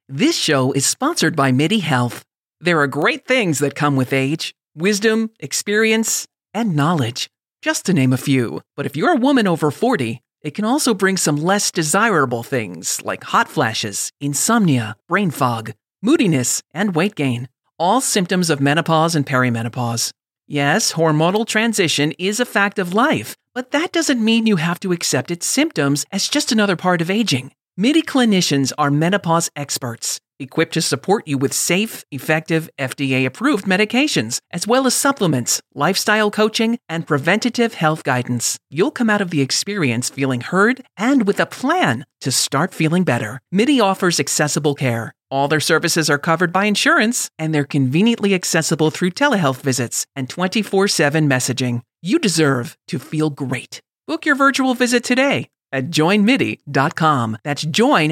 This show is sponsored by MIDI Health. There are great things that come with age: wisdom, experience, and knowledge, just to name a few. But if you're a woman over 40, it can also bring some less desirable things like hot flashes, insomnia, brain fog, moodiness, and weight gain, all symptoms of menopause and perimenopause. Yes, hormonal transition is a fact of life, but that doesn't mean you have to accept its symptoms as just another part of aging. MIDI clinicians are menopause experts, equipped to support you with safe, effective, FDA-approved medications, as well as supplements, lifestyle coaching, and preventative health guidance. You'll come out of the experience feeling heard and with a plan to start feeling better. MIDI offers accessible care. All their services are covered by insurance, and they're conveniently accessible through telehealth visits and 24/7 messaging. You deserve to feel great. Book your virtual visit today at joinmidi.com. That's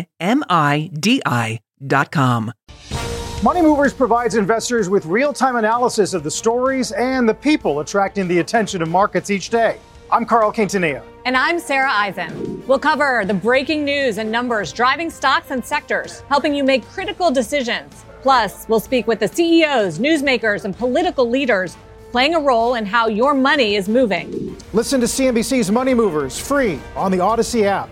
joinmidi.com. Money Movers provides investors with real-time analysis of the stories and the people attracting the attention of markets each day. I'm Carl Quintanilla. And I'm Sarah Eisen. We'll cover the breaking news and numbers driving stocks and sectors, helping you make critical decisions. Plus, we'll speak with the CEOs, newsmakers, and political leaders playing a role in how your money is moving. Listen to CNBC's Money Movers free on the Odyssey app.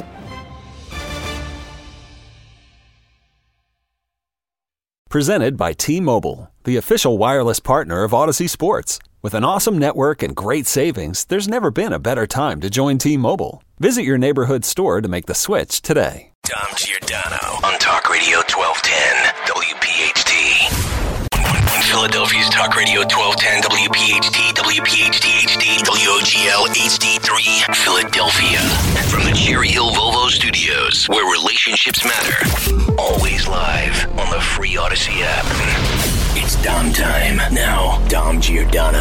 Presented by T-Mobile, the official wireless partner of Odyssey Sports. With an awesome network and great savings, there's never been a better time to join T-Mobile. Visit your neighborhood store to make the switch today. Dom Giordano on Talk Radio 1210 WPHT. Philadelphia's Talk Radio 1210 WPHT, WPHT HD, WOGL HD3, Philadelphia. From the Cherry Hill Volvo Studios, where relationships matter. Always live on the free Odyssey app. It's Dom time. Now, Dom Giordano.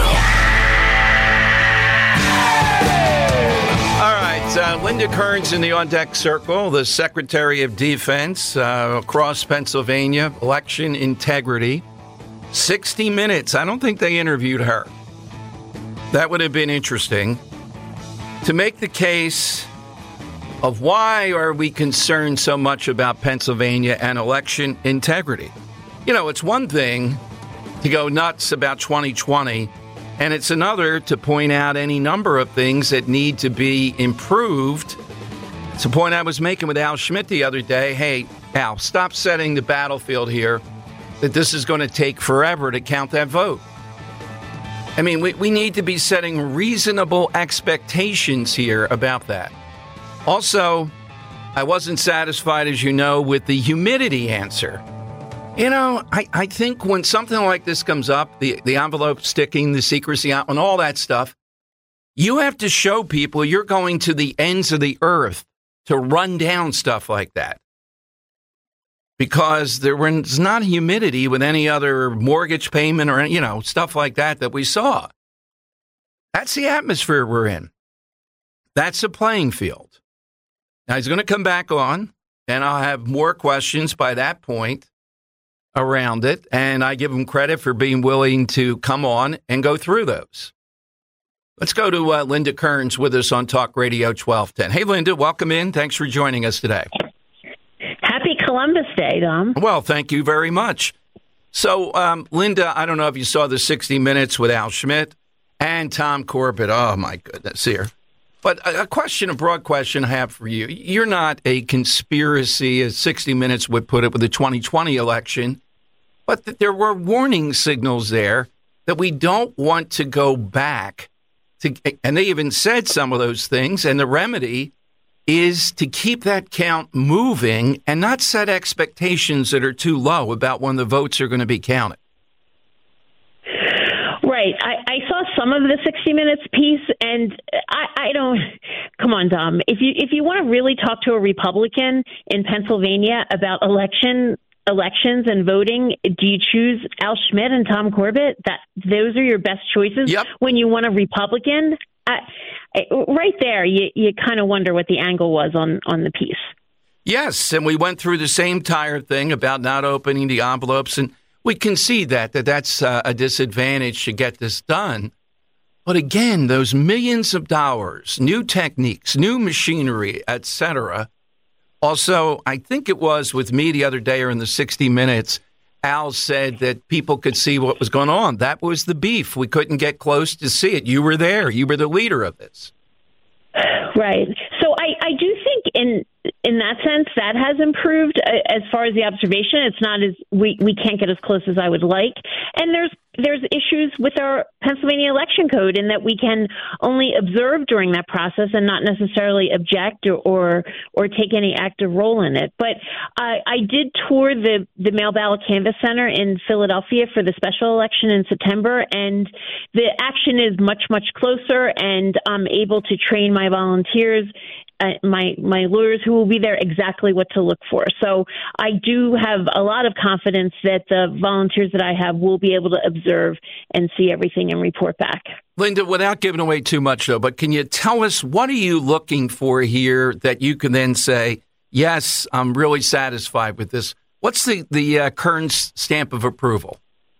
All right, Linda Kearns in the on-deck circle, the Secretary of Defense across Pennsylvania, election integrity. 60 Minutes. I don't think they interviewed her. That would have been interesting. To make the case of why are we concerned so much about Pennsylvania and election integrity. You know, it's one thing to go nuts about 2020, and it's another to point out any number of things that need to be improved. It's a point I was making with Al Schmidt the other day. Hey, Al, stop setting the battlefield here that this is going to take forever to count that vote. I mean, we need to be setting reasonable expectations here about that. Also, I wasn't satisfied, as you know, with the humidity answer. You know, I think when something like this comes up, the envelope sticking, the secrecy out, and all that stuff, you have to show people you're going to the ends of the earth to run down stuff like that. Because there was not humidity with any other mortgage payment or, you know, stuff like that we saw. That's the atmosphere we're in. That's the playing field. Now, he's going to come back on, and I'll have more questions by that point around it. And I give him credit for being willing to come on and go through those. Let's go to Linda Kearns with us on Talk Radio 1210. Hey, Linda, welcome in. Thanks for joining us today. Happy Columbus Day, Dom. Well, thank you very much. So, Linda, I don't know if you saw the 60 Minutes with Al Schmidt and Tom Corbett. Oh, my goodness, here. But a broad question I have for you. You're not a conspiracy, as 60 Minutes would put it, with the 2020 election, but there were warning signals there that we don't want to go back to, and they even said some of those things, and the remedy is to keep that count moving and not set expectations that are too low about when the votes are going to be counted. Right. I saw some of the 60 Minutes piece, and I don't. Come on, Dom. If you want to really talk to a Republican in Pennsylvania about elections and voting, do you choose Al Schmidt and Tom Corbett? Those are your best choices. Yep. When you want a Republican. Right there, you kind of wonder what the angle was on the piece. Yes, and we went through the same tired thing about not opening the envelopes, and we concede that's a disadvantage to get this done. But again, those millions of dollars, new techniques, new machinery, etc., Also, I think it was with me the other day or in the 60 Minutes, Al said that people could see what was going on. That was the beef. We couldn't get close to see it. You were there. You were the leader of this. Right. So I do think in that sense that has improved as far as the observation. It's not as we can't get as close as I would like. And there's issues with our Pennsylvania election code in that we can only observe during that process and not necessarily object or take any active role in it. But I did tour the mail ballot canvass center in Philadelphia for the special election in September, and the action is much, much closer, and I'm able to train my volunteers, my lawyers who will be there, exactly what to look for. So I do have a lot of confidence that the volunteers that I have will be able to observe and see everything and report back. Linda, without giving away too much, though, but can you tell us what are you looking for here that you can then say, yes, I'm really satisfied with this? What's the current stamp of approval?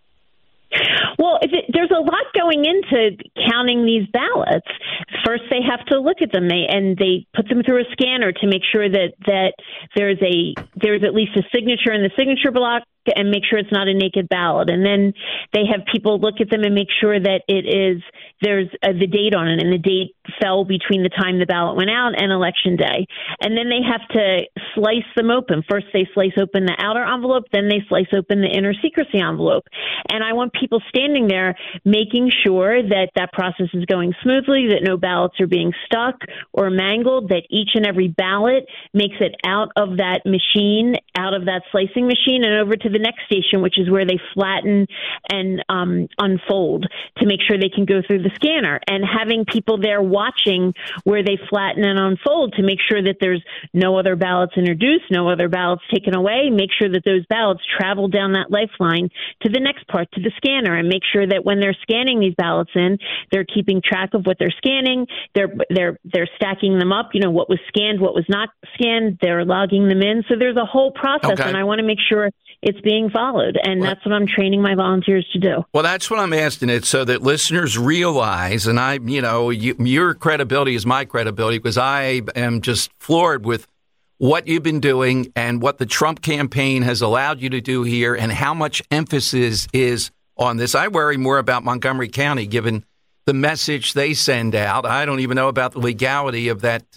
Well, there's a lot going into counting these ballots. First, they have to look at them, they put them through a scanner to make sure that there's at least a signature in the signature block and make sure it's not a naked ballot. And then they have people look at them and make sure that there's the date on it, and the date fell between the time the ballot went out and Election Day. And then they have to slice them open. First, they slice open the outer envelope, then they slice open the inner secrecy envelope. And I want people standing there making sure that that process is going smoothly, that no ballots are being stuck or mangled, that each and every ballot makes it out of that machine, out of that slicing machine, and over to the next station, which is where they flatten and unfold to make sure they can go through the scanner. And having people there watching where they flatten and unfold to make sure that there's no other ballots introduced, no other ballots taken away, make sure that those ballots travel down that lifeline to the next part, to the scanner, and make sure that when they're scanning these ballots in, they're keeping track of what they're scanning, they're stacking them up, what was scanned, what was not scanned, they're logging them in. So there's a whole process, and I want to make sure it's being followed, and that's what I'm training my volunteers to do. Well, that's what I'm asking it, so that listeners realize, and your credibility is my credibility, because I am just floored with what you've been doing and what the Trump campaign has allowed you to do here and how much emphasis is on this. I worry more about Montgomery County, given the message they send out. I don't even know about the legality of that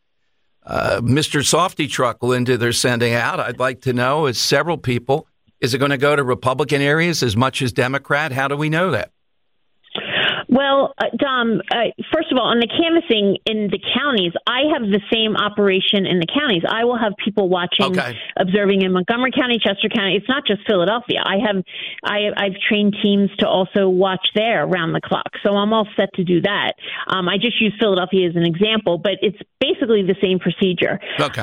Mr. Softy truck, Linda, they're sending out. I'd like to know, as several people, is it going to go to Republican areas as much as Democrat? How do we know that? Well, Dom, first of all, on the canvassing in the counties, I have the same operation in the counties. I will have people watching, observing in Montgomery County, Chester County. It's not just Philadelphia. I've trained teams to also watch there around the clock. So I'm all set to do that. I just use Philadelphia as an example, but it's basically the same procedure.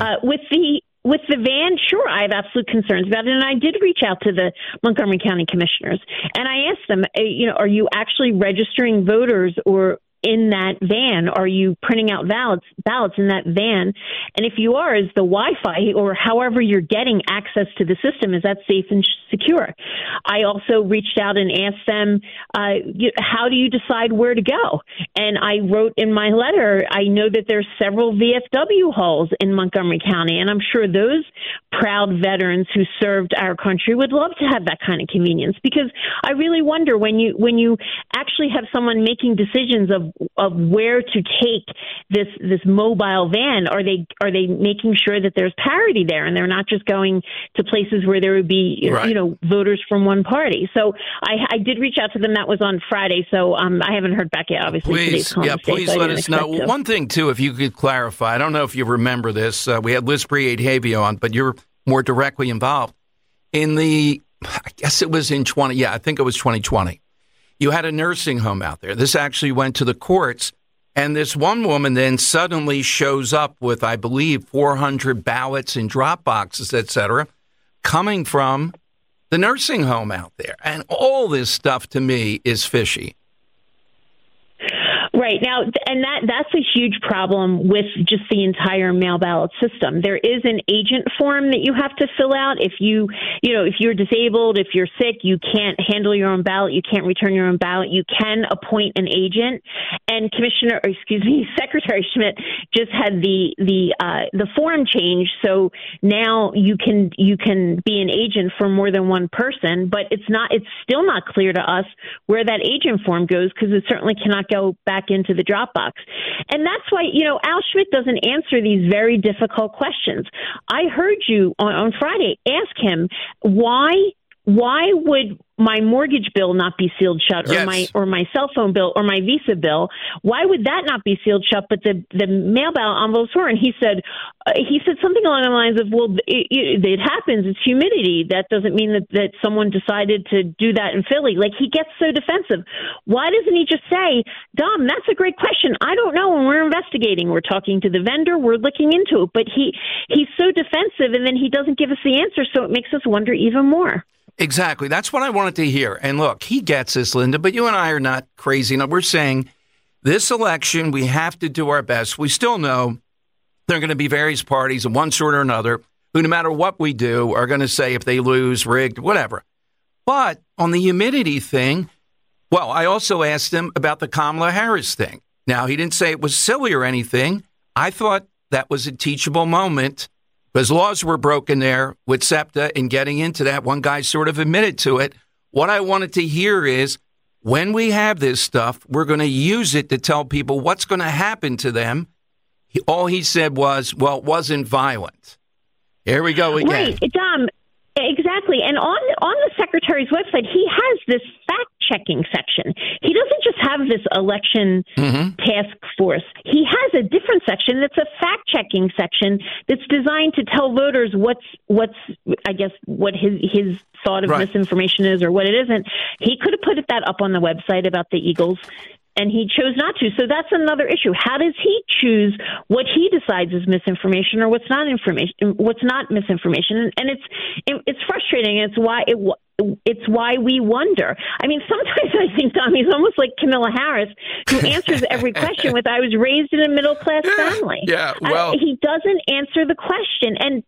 With the van, sure, I have absolute concerns about it. And I did reach out to the Montgomery County commissioners, and I asked them, are you actually registering voters or in that van? Are you printing out ballots in that van? And if you are, is the Wi-Fi or however you're getting access to the system, is that safe and secure? I also reached out and asked them, how do you decide where to go? And I wrote in my letter, I know that there's several VFW halls in Montgomery County, and I'm sure those proud veterans who served our country would love to have that kind of convenience, because I really wonder when you actually have someone making decisions of where to take this mobile van, are they making sure that there's parity there and they're not just going to places where there would be voters from one party? So I did reach out to them. That was on Friday, so I haven't heard back yet. Obviously, please let us know. One thing too, if you could clarify, I don't know if you remember this. We had Liz Briade-Havio on, but you're more directly involved in I guess it was in 2020. You had a nursing home out there. This actually went to the courts, and this one woman then suddenly shows up with, I believe, 400 ballots in drop boxes, et cetera, coming from the nursing home out there. And all this stuff, to me, is fishy. Right. Right. Now, and that's a huge problem with just the entire mail ballot system. There is an agent form that you have to fill out. If if you're disabled, if you're sick, you can't handle your own ballot, you can't return your own ballot, you can appoint an agent. And Secretary Schmidt just had the form changed, so now you can be an agent for more than one person, but it's still not clear to us where that agent form goes, because it certainly cannot go back into the Dropbox. And that's why, Al Schmidt doesn't answer these very difficult questions. I heard you on Friday ask him why would my mortgage bill not be sealed shut, yes, or my cell phone bill or my Visa bill? Why would that not be sealed shut, but the mail ballot envelopes were? And he said something along the lines of, well, it happens. It's humidity. That doesn't mean that someone decided to do that in Philly. Like, he gets so defensive. Why doesn't he just say, Dom, that's a great question. I don't know. And we're investigating. We're talking to the vendor. We're looking into it. But he's so defensive, and then he doesn't give us the answer. So it makes us wonder even more. Exactly. That's what I wanted to hear. And look, he gets this, Linda, but you and I are not crazy. Now, we're saying this election, we have to do our best. We still know there are going to be various parties of one sort or another who, no matter what we do, are going to say if they lose, rigged, whatever. But on the humidity thing, well, I also asked him about the Kamala Harris thing. Now, he didn't say it was silly or anything. I thought that was a teachable moment, because laws were broken there with SEPTA and getting into that. One guy sort of admitted to it. What I wanted to hear is, when we have this stuff, we're going to use it to tell people what's going to happen to them. All he said was, well, it wasn't violent. Here we go again. Right, Dom. Exactly. And on the Secretary's website, he has this fact-checking section. He doesn't just have this election task force. He has a different section that's a fact-checking section that's designed to tell voters what his thought of misinformation is or what it isn't. He could have put that up on the website about the Eagles, and he chose not to. So that's another issue. How does he choose what he decides is misinformation or what's not misinformation? And it's frustrating. It's why we wonder. I mean, sometimes I think, Tom, he's almost like Kamala Harris, who answers every question with, I was raised in a middle-class family. Yeah, well, he doesn't answer the question. And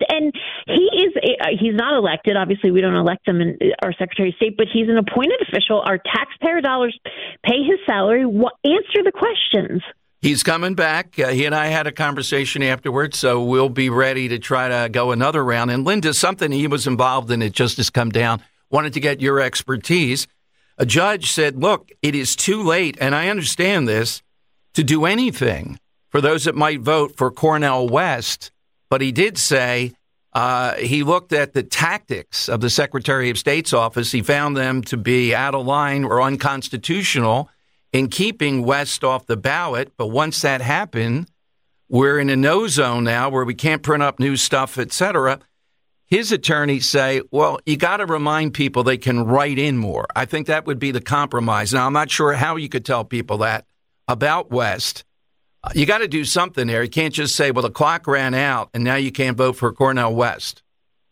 he's not elected. Obviously, we don't elect him in our Secretary of State, but he's an appointed official. Our taxpayer dollars pay his salary. Answer the questions. He's coming back. He and I had a conversation afterwards, so we'll be ready to try to go another round. And Linda, something he was involved in, it just has come down. Wanted to get your expertise. A judge said, look, it is too late, and I understand this, to do anything for those that might vote for Cornel West. But he did say he looked at the tactics of the Secretary of State's office. He found them to be out of line or unconstitutional in keeping West off the ballot. But once that happened, we're in a no zone now where we can't print up new stuff, et cetera. His attorneys say, well, you got to remind people they can write in more. I think that would be the compromise. Now, I'm not sure how you could tell people that about West. You got to do something there. You can't just say, well, the clock ran out and now you can't vote for Cornel West.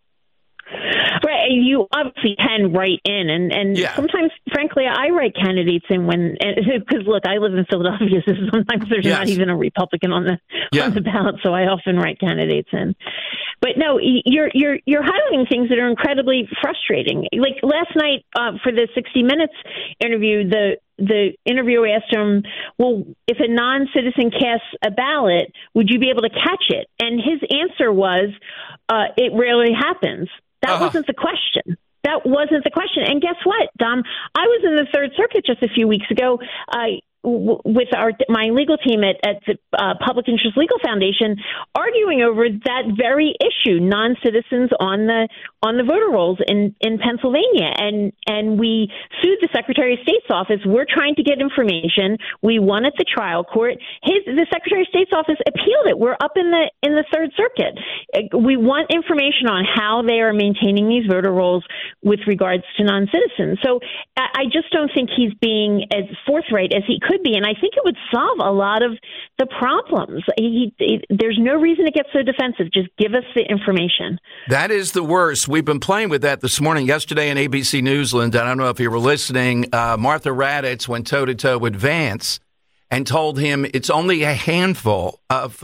Right. You obviously can write in. And sometimes, frankly, I write candidates in because, look, I live in Philadelphia, so sometimes there's not even a Republican on the ballot, so I often write candidates in. But no, you're highlighting things that are incredibly frustrating. Like last night for the 60 Minutes interview, the interviewer asked him, well, if a non-citizen casts a ballot, would you be able to catch it? And his answer was, it rarely happens. That wasn't the question. That wasn't the question. And guess what, Dom? I was in the Third Circuit just a few weeks ago with my legal team at the Public Interest Legal Foundation, arguing over that very issue, non-citizens on the voter rolls in Pennsylvania, and we sued the Secretary of State's office. We're trying to get information. We won at the trial court. The Secretary of State's office appealed it. We're up in the Third Circuit. We want information on how they are maintaining these voter rolls with regards to non-citizens. So I just don't think he's being as forthright as he could be, and I think it would solve a lot of the problems. There's no reason to get so defensive. Just give us the information. That is the worst. We've been playing with that this morning. Yesterday on ABC News, Linda, I don't know if you were listening, Martha Raddatz went toe-to-toe with Vance, and told him it's only a handful of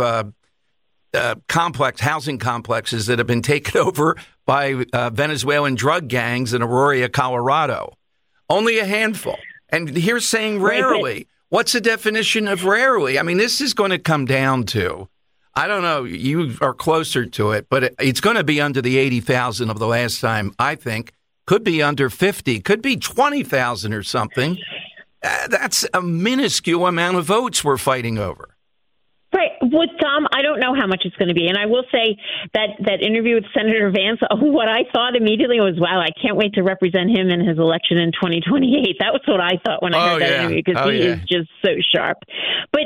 housing complexes that have been taken over by Venezuelan drug gangs in Aurora, Colorado. Only a handful. And here's saying rarely. What's the definition of rarely? I mean, this is going to come down to, I don't know, you are closer to it, but it's going to be under the 80,000 of the last time, I think. Could be under 50, could be 20,000 or something. That's a minuscule amount of votes we're fighting over. Right. With Tom, I don't know how much it's going to be. And I will say that interview with Senator Vance, what I thought immediately was, wow, I can't wait to represent him in his election in 2028. That was what I thought when I heard that interview, because he is just so sharp. But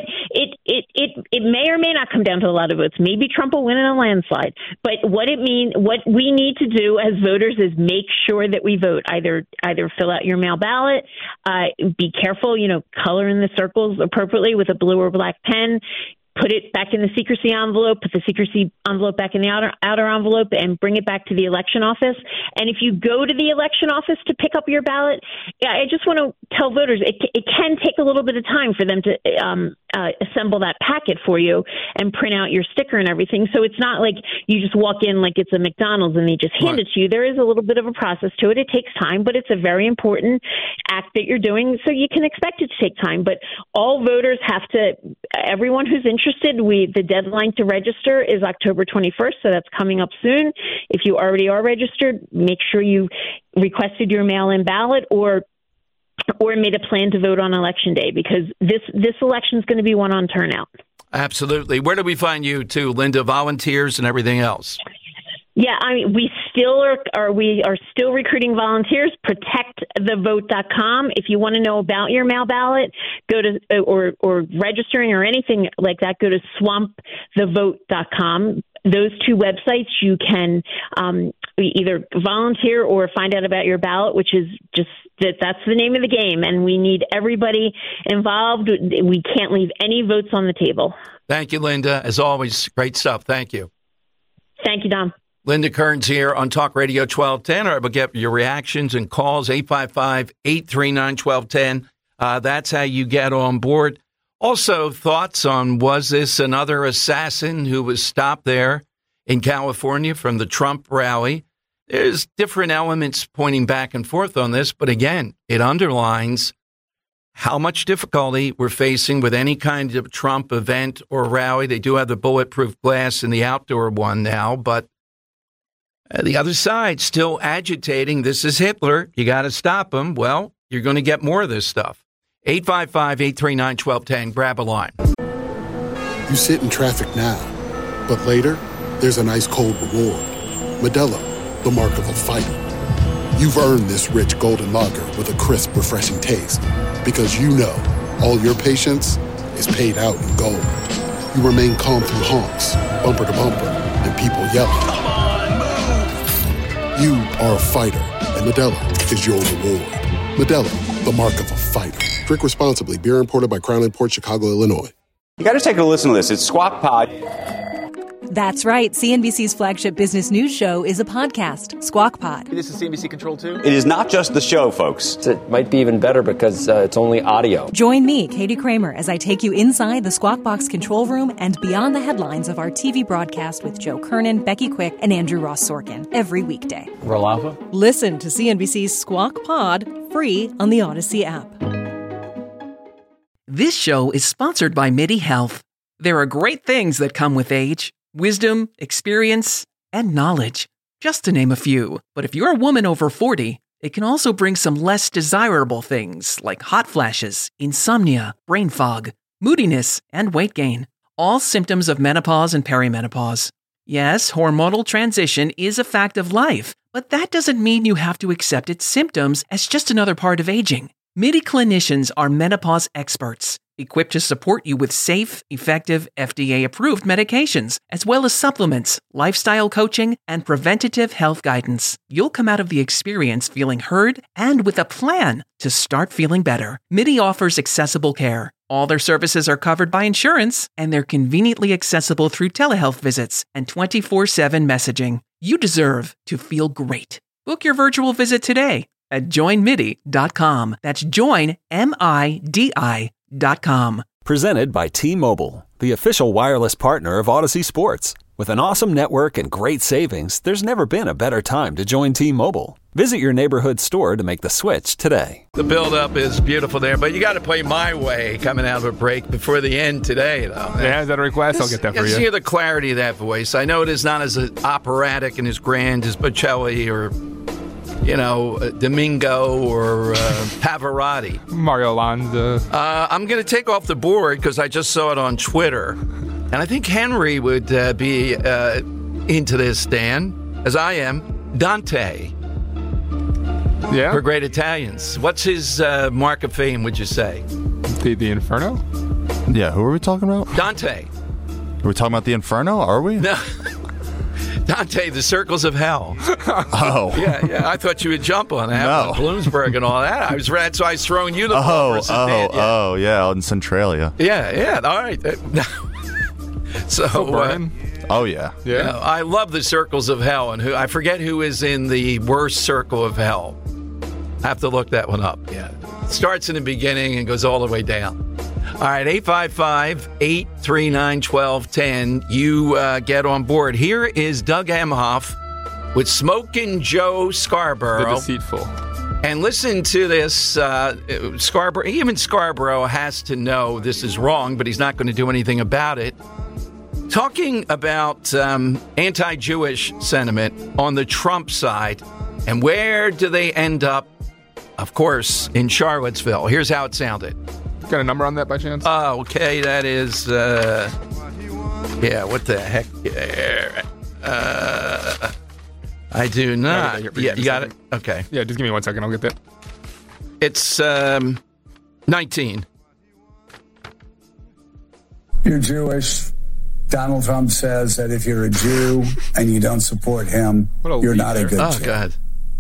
it may or may not come down to a lot of votes. Maybe Trump will win in a landslide. But what we need to do as voters is make sure that we vote. Either fill out your mail ballot, be careful, color in the circles appropriately with a blue or black pen. Put it back in the secrecy envelope, put the secrecy envelope back in the outer envelope, and bring it back to the election office. And if you go to the election office to pick up your ballot, I just want to tell voters it can take a little bit of time for them to assemble that packet for you and print out your sticker and everything. So it's not like you just walk in like it's a McDonald's and they just hand it to you. There is a little bit of a process to it. It takes time, but it's a very important act that you're doing, so you can expect it to take time. But all voters have to, everyone who's interested, the deadline to register is October 21st, so that's coming up soon. If you already are registered, make sure you requested your mail-in ballot or made a plan to vote on Election Day, because this election is going to be one on turnout. Absolutely. Where do we find you too, Linda? Volunteers and everything else? Yeah, I mean, we are still recruiting volunteers. ProtectTheVote.com. If you want to know about your mail ballot, go to or registering or anything like that, go to SwampTheVote.com. Those two websites, you can either volunteer or find out about your ballot, which is just that's the name of the game. And we need everybody involved. We can't leave any votes on the table. Thank you, Linda. As always, great stuff. Thank you. Thank you, Dom. Linda Kearns here on Talk Radio 1210. All right, we'll get your reactions and calls, 855-839-1210. That's how you get on board. Also, thoughts on, was this another assassin who was stopped there in California from the Trump rally? There's different elements pointing back and forth on this, but again, it underlines how much difficulty we're facing with any kind of Trump event or rally. They do have the bulletproof glass in the outdoor one now, but the other side still agitating, this is Hitler, you got to stop him. Well, you're going to get more of this stuff. 855-839-1210, grab a line. You sit in traffic now, but later, there's an ice-cold reward. Modelo, the mark of a fighter. You've earned this rich golden lager with a crisp, refreshing taste. Because you know, all your patience is paid out in gold. You remain calm through honks, bumper to bumper, and people yelling. You are a fighter, and Modelo is your reward. Modelo, the mark of a fighter. Drink responsibly. Beer imported by Crown Imports, Chicago, Illinois. You got to take a listen to this. It's Squawk Pod. That's right. CNBC's flagship business news show is a podcast, Squawk Pod. This is CNBC Control 2? It is not just the show, folks. It might be even better because it's only audio. Join me, Katie Kramer, as I take you inside the Squawk Box control room and beyond the headlines of our TV broadcast with Joe Kernan, Becky Quick, and Andrew Ross Sorkin every weekday. Roll Alpha? Listen to CNBC's Squawk Pod free on the Odyssey app. This show is sponsored by MIDI Health. There are great things that come with age. Wisdom, experience, and knowledge, just to name a few. But if you're a woman over 40, it can also bring some less desirable things like hot flashes, insomnia, brain fog, moodiness, and weight gain. All symptoms of menopause and perimenopause. Yes, hormonal transition is a fact of life, but that doesn't mean you have to accept its symptoms as just another part of aging. MIDI clinicians are menopause experts, equipped to support you with safe, effective, FDA-approved medications, as well as supplements, lifestyle coaching, and preventative health guidance. You'll come out of the experience feeling heard and with a plan to start feeling better. MIDI offers accessible care. All their services are covered by insurance, and they're conveniently accessible through telehealth visits and 24/7 messaging. You deserve to feel great. Book your virtual visit today at joinmidi.com. That's joinmidi.com. Presented by T-Mobile, the official wireless partner of Odyssey Sports. With an awesome network and great savings, there's never been a better time to join T-Mobile. Visit your neighborhood store to make the switch today. The build-up is beautiful there, but you got to play My Way coming out of a break before the end today, though. Yeah, is that a request? I'll get that for you. Hear the clarity of that voice. I know it is not as operatic and as grand as Bocelli or, Domingo or Pavarotti. Mario Lanza. I'm going to take off the board because I just saw it on Twitter. And I think Henry would be into this, Dan, as I am. Dante. Yeah. For great Italians. What's his mark of fame, would you say? The Inferno? Yeah, who are we talking about? Dante. Are we talking about the Inferno? Are we? No. Dante, the Circles of Hell. Oh. Yeah. I thought you would jump on that. No. Bloomsburg and all that. So I was throwing you the ball. Yeah, out in Centralia. Yeah. All right. So, oh yeah. I love the Circles of Hell, and I forget who is in the worst circle of hell. I have to look that one up. Yeah, it starts in the beginning and goes all the way down. All right, 855-839-1210. You get on board. Here is Doug Emhoff with Smokin' Joe Scarborough. The Deceitful. And listen to this. Scarborough, even Scarborough has to know this is wrong, but he's not going to do anything about it. Talking about anti-Jewish sentiment on the Trump side, and where do they end up? Of course, in Charlottesville. Here's how it sounded. Got a number on that by chance? Oh, okay. That is, what the heck? I do not. Yeah, you got it? Okay. Yeah, just give me 1 second. I'll get that. It's 19. You're Jewish. Donald Trump says that if you're a Jew and you don't support him, you're not a good Jew. God.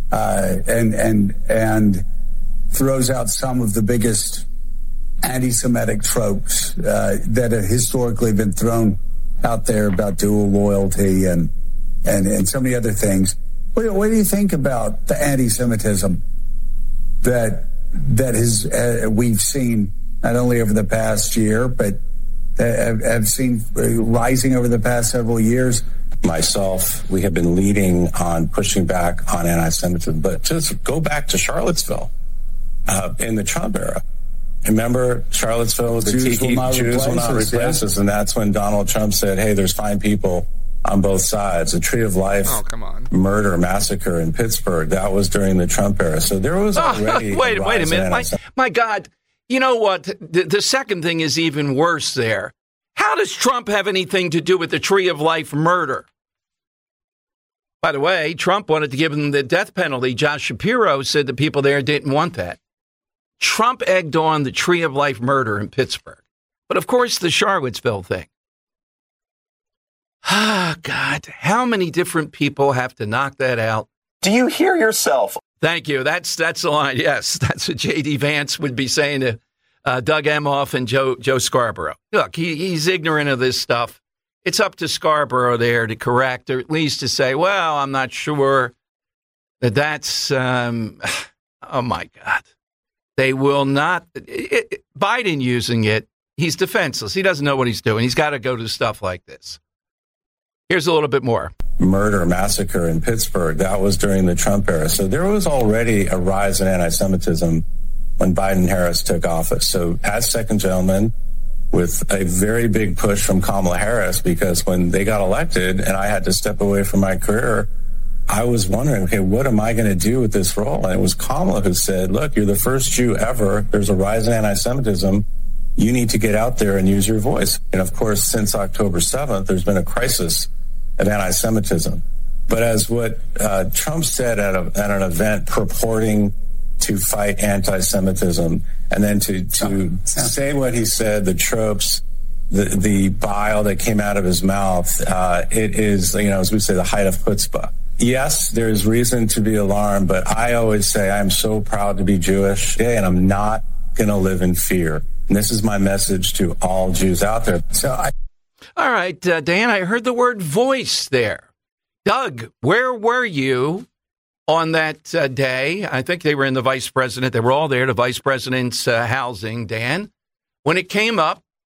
And throws out some of the biggest anti-Semitic tropes that have historically been thrown out there about dual loyalty and so many other things. What do you think about the anti-Semitism that we've seen not only over the past year, but have seen rising over the past several years? Myself, we have been leading on pushing back on anti-Semitism, but just go back to Charlottesville in the Trump era. Remember Charlottesville, Jews will not replace us, and that's when Donald Trump said, hey, there's fine people on both sides. The Tree of Life murder, massacre in Pittsburgh, that was during the Trump era. So there was already wait a minute. My God, you know what? The second thing is even worse there. How does Trump have anything to do with the Tree of Life murder? By the way, Trump wanted to give them the death penalty. Josh Shapiro said the people there didn't want that. Trump egged on the Tree of Life murder in Pittsburgh. But, of course, the Charlottesville thing. Ah, God, how many different people have to knock that out? Do you hear yourself? Thank you. That's the line. Yes, that's what J.D. Vance would be saying to Doug Emhoff and Joe Scarborough. Look, he's ignorant of this stuff. It's up to Scarborough there to correct, or at least to say, well, I'm not sure that's, oh, my God. They will not, Biden using it, he's defenseless. He doesn't know what he's doing. He's got to go to stuff like this. Here's a little bit more. Murder, massacre in Pittsburgh, that was during the Trump era. So there was already a rise in anti-Semitism when Biden and Harris took office. So as second gentleman, with a very big push from Kamala Harris, because when they got elected and I had to step away from my career, I was wondering, okay, what am I going to do with this role? And it was Kamala who said, look, you're the first Jew ever. There's a rise in anti-Semitism. You need to get out there and use your voice. And of course, since October 7th, there's been a crisis of anti-Semitism. But as what Trump said at an event purporting to fight anti-Semitism, and then to say what he said, the tropes, the bile that came out of his mouth, it is, as we say, the height of chutzpah. Yes, there's reason to be alarmed, but I always say I'm so proud to be Jewish, and I'm not going to live in fear. And this is my message to all Jews out there. All right, Dan, I heard the word voice there. Doug, where were you on that day? I think they were in the vice president. They were all there, the vice president's housing, Dan, when it came up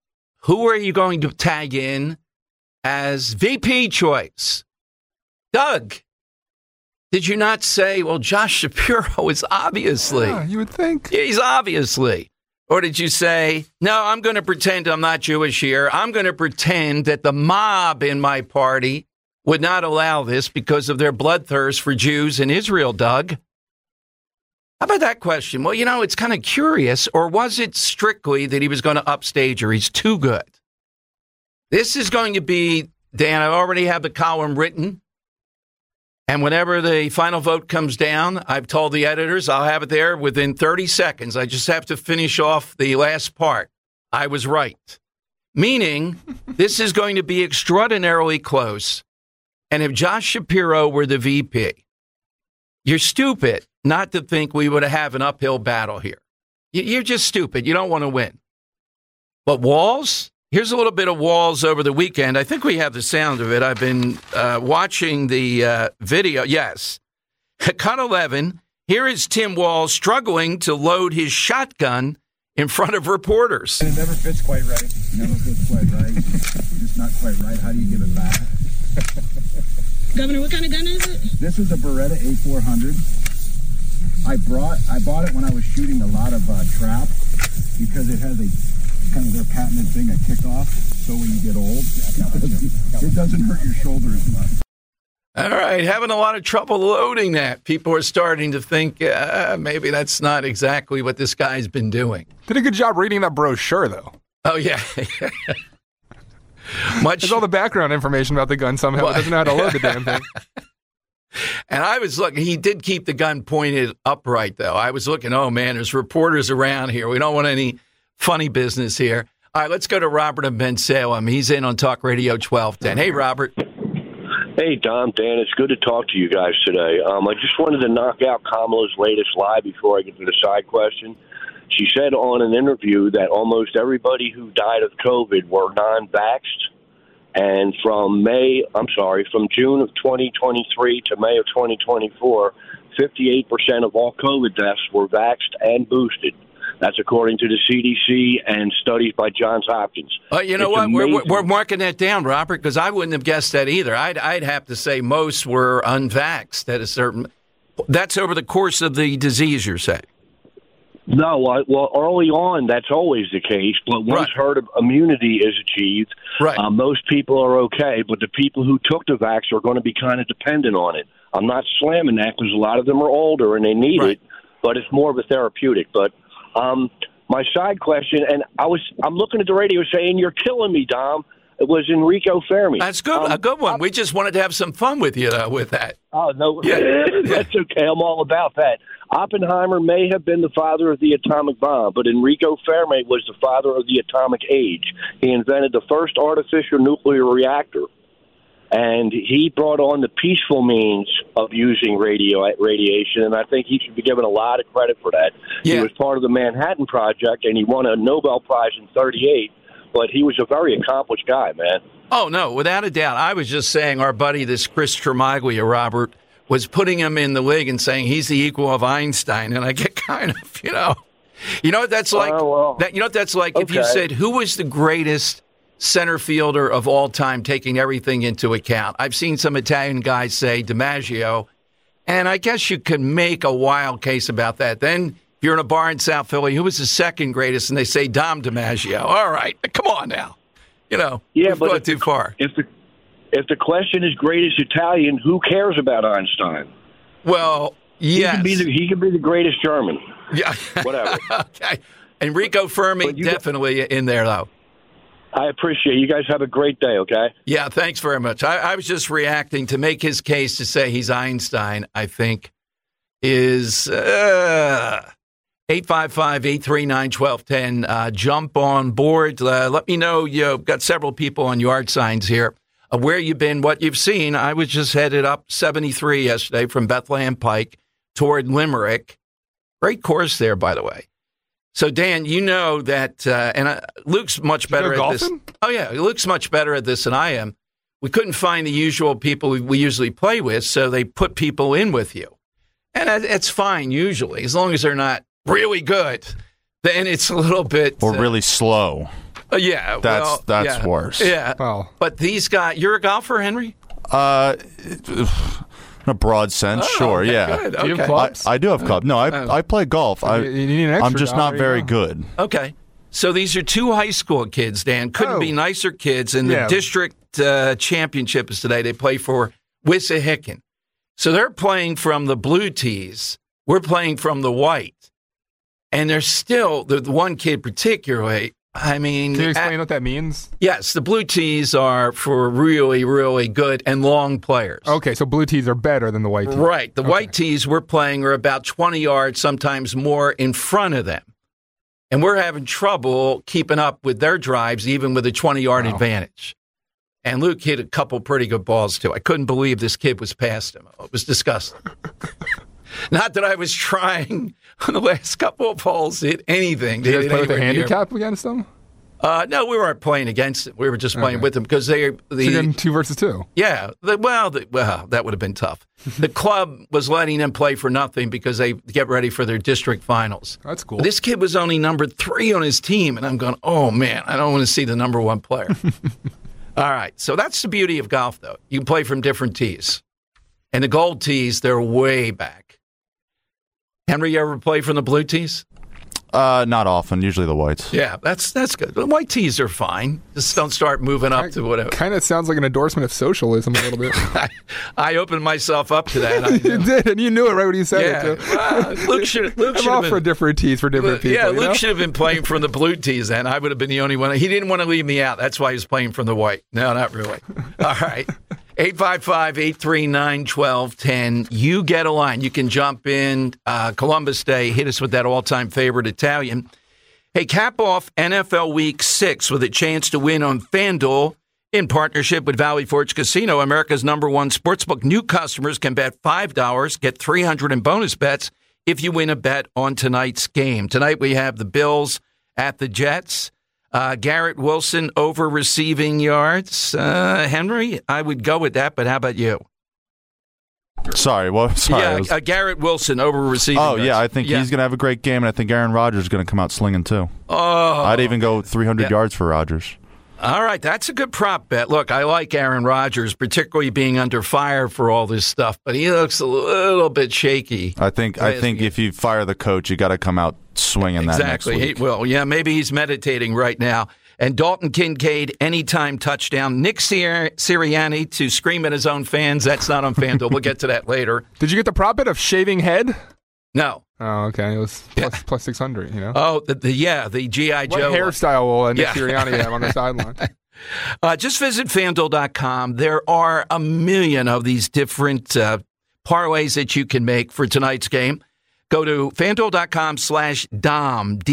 who are you going to tag in as VP choice? Doug, did you not say, well, Josh Shapiro is obviously. Yeah, you would think. He's obviously. Or did you say, no, I'm going to pretend I'm not Jewish here. I'm going to pretend that the mob in my party would not allow this because of their bloodthirst for Jews in Israel, Doug? How about that question? Well, it's kind of curious. Or was it strictly that he was going to upstage her? He's too good. This is going to be, Dan, I already have the column written. And whenever the final vote comes down, I've told the editors I'll have it there within 30 seconds. I just have to finish off the last part. I was right. Meaning, this is going to be extraordinarily close. And if Josh Shapiro were the VP, you're stupid not to think we would have an uphill battle here. You're just stupid. You don't want to win. But Walz? Here's a little bit of Walz over the weekend. I think we have the sound of it. I've been watching the video. Yes. Cut 11. Here is Tim Walz struggling to load his shotgun in front of reporters. It never fits quite right. Never fits quite right. Just not quite right. How do you give it back? Governor, what kind of gun is it? This is a Beretta A400. I bought it when I was shooting a lot of trap because it has a kind of their patented thing, a kickoff, so when you get old, it doesn't hurt your shoulder as much. All right, having a lot of trouble loading that. People are starting to think maybe that's not exactly what this guy's been doing. Did a good job reading that brochure, though. Oh, yeah. There's all the background information about the gun somehow. It doesn't know how to load the damn thing. And I was looking, he did keep the gun pointed upright, though. I was looking, oh, man, there's reporters around here. We don't want any funny business here. All right, let's go to Robert in Ben Salem. He's in on Talk Radio 1210. Hey, Robert. Hey, Dom, Dan, it's good to talk to you guys today. I just wanted to knock out Kamala's latest lie before I get to the side question. She said on an interview that almost everybody who died of COVID were non-vaxxed. And from June of 2023 to May of 2024, 58% of all COVID deaths were vaxxed and boosted. That's according to the CDC and studies by Johns Hopkins. You know what? We're marking that down, Robert, because I wouldn't have guessed that either. I'd have to say most were unvaxxed at a certain. That's over the course of the disease, you're saying? No, well, early on, that's always the case. But once herd immunity is achieved, most people are okay. But the people who took the vax are going to be kind of dependent on it. I'm not slamming that because a lot of them are older and they need it, but it's more of a therapeutic. But my side question, and I'm looking at the radio saying, you're killing me, Dom. It was Enrico Fermi. That's good, a good one. We just wanted to have some fun with you, with that. Oh, no, that's okay. I'm all about that. Oppenheimer may have been the father of the atomic bomb, but Enrico Fermi was the father of the atomic age. He invented the first artificial nuclear reactor, and he brought on the peaceful means of using radiation, and I think he should be given a lot of credit for that. Yeah. He was part of the Manhattan Project, and he won a Nobel Prize in 1938, but he was a very accomplished guy, man. Oh, no, without a doubt. I was just saying our buddy, this Chris Tremaglia, Robert, was putting him in the league and saying he's the equal of Einstein, and I get kind of, you know what that's like? You know what that's like if you said, who was the greatest center fielder of all time, taking everything into account? I've seen some Italian guys say DiMaggio, and I guess you can make a wild case about that. Then if you're in a bar in South Philly, who was the second greatest, and they say Dom DiMaggio. All right, come on now. We've gone too far. If the question is greatest Italian, who cares about Einstein? Well, yes. He can be the greatest German. Yeah. Whatever. Okay. Enrico Fermi, definitely in there, though. I appreciate it. You guys have a great day, okay? Yeah, thanks very much. I was just reacting to make his case to say he's Einstein, I think, is 855-839-1210. Jump on board. Let me know. You've got several people on yard signs here. Where you've been, what you've seen. I was just headed up 73 yesterday from Bethlehem Pike toward Limerick. Great course there, by the way. So, Dan, you know that, and Luke's much better at this. Oh, yeah, Luke's much better at this than I am. We couldn't find the usual people we usually play with, so they put people in with you. And it's fine, usually, as long as they're not really good. Then it's a little bit... Or really slow. Yeah. That's worse. Yeah. Well. But these guys, you're a golfer, Henry? In a broad sense, sure, okay, yeah. good. Do you have clubs? I do have clubs. No, I play golf. You need an extra I'm just not very good. Okay. So these are two high school kids, Dan. Couldn't be nicer kids. And the district championship is today. They play for Wissahickon. So they're playing from the blue tees. We're playing from the white. And they're still, the one kid particularly, I mean. Can you explain what that means? Yes, the blue tees are for really, really good and long players. Okay, so blue tees are better than the white tees. Right. The white tees we're playing are about 20 yards, sometimes more, in front of them. And we're having trouble keeping up with their drives, even with a 20-yard advantage. And Luke hit a couple pretty good balls, too. I couldn't believe this kid was past him. It was disgusting. Not that I was trying on the last couple of balls to hit anything. Did you guys play with a handicap against them? No, we weren't playing against them. We were just playing with them because they. So you're in 2 versus 2. Yeah. Well, that would have been tough. The club was letting them play for nothing because they get ready for their district finals. That's cool. This kid was only number 3 on his team, and I'm going, oh, man, I don't want to see the number 1 player. All right. So that's the beauty of golf, though. You can play from different tees. And the gold tees, they're way back. Henry, you ever play from the blue tees? Not often. Usually the whites. Yeah, that's good. The white tees are fine. Just don't start moving up to whatever. Kind of sounds like an endorsement of socialism a little bit. I opened myself up to that. You did, and you knew it right when you said it, too. Luke should I'm all for different tees for different people. Yeah, Luke should have been playing from the blue tees then. I would have been the only one. He didn't want to leave me out. That's why he was playing from the white. No, not really. All right. 855-839-1210. You get a line. You can jump in. Columbus Day. Hit us with that all-time favorite Italian. Hey, cap off NFL Week 6 with a chance to win on FanDuel in partnership with Valley Forge Casino, America's #1 sportsbook. New customers can bet $5, get $300 in bonus bets if you win a bet on tonight's game. Tonight we have the Bills at the Jets. Garrett Wilson over receiving yards. Henry, I would go with that, but how about you? Sorry, what? Yeah, Garrett Wilson over receiving yards. Oh, yeah, I think he's going to have a great game, and I think Aaron Rodgers is going to come out slinging, too. I'd even go 300 yards for Rodgers. All right, that's a good prop bet. Look, I like Aaron Rodgers, particularly being under fire for all this stuff, but he looks a little bit shaky. I think if you fire the coach, you got to come out swinging that next week. Exactly, he will. Yeah, maybe he's meditating right now. And Dalton Kincaid, anytime touchdown. Nick Sirianni to scream at his own fans. That's not on FanDuel. We'll get to that later. Did you get the prop bet of shaving head? No. Oh, okay. It was plus 600, you know? Oh, the G.I. Joe. What hairstyle will Nick Sirianni have on the sideline? Just visit FanDuel.com. There are a million of these different parlays that you can make for tonight's game. Go to FanDuel.com/Dom,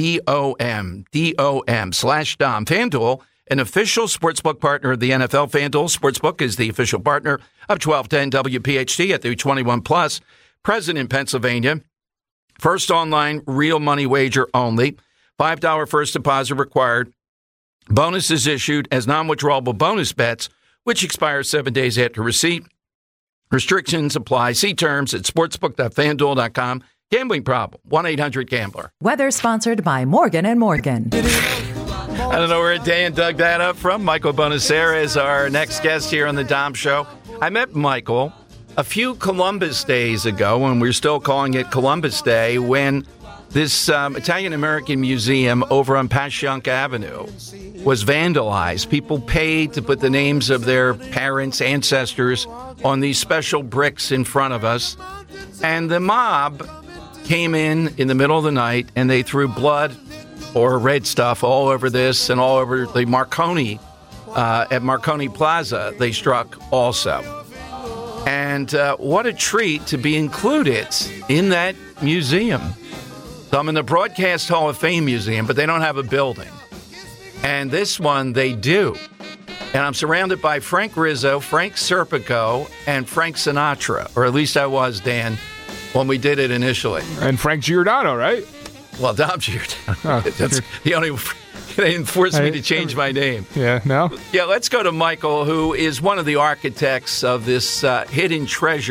D-O-M/Dom. FanDuel, an official sportsbook partner of the NFL. FanDuel Sportsbook is the official partner of 1210 WPHT at the 21 plus. Present in Pennsylvania. First online, real money wager only. $5 first deposit required. Bonuses issued as non-withdrawable bonus bets, which expire 7 days after receipt. Restrictions apply. See terms at sportsbook.fanduel.com. Gambling problem, 1-800-GAMBLER. Weather sponsored by Morgan & Morgan. I don't know where Dan dug that up from. Michael Bonacera is our next guest here on the Dom Show. I met Michael a few Columbus days ago, when we were still calling it Columbus Day, when this Italian-American museum over on Passyunk Avenue was vandalized. People paid to put the names of their parents, ancestors on these special bricks in front of us. And the mob came in the middle of the night, and they threw blood or red stuff all over this and all over the Marconi, at Marconi Plaza, they struck also. And what a treat to be included in that museum. So I'm in the Broadcast Hall of Fame Museum, but they don't have a building. And this one, they do. And I'm surrounded by Frank Rizzo, Frank Serpico, and Frank Sinatra, or at least I was, Dan, when we did it initially. And Frank Giordano, right? Well, Dom Giordano. That's the only... They didn't force me to change my name. Yeah, no? Yeah, let's go to Michael, who is one of the architects of this hidden treasure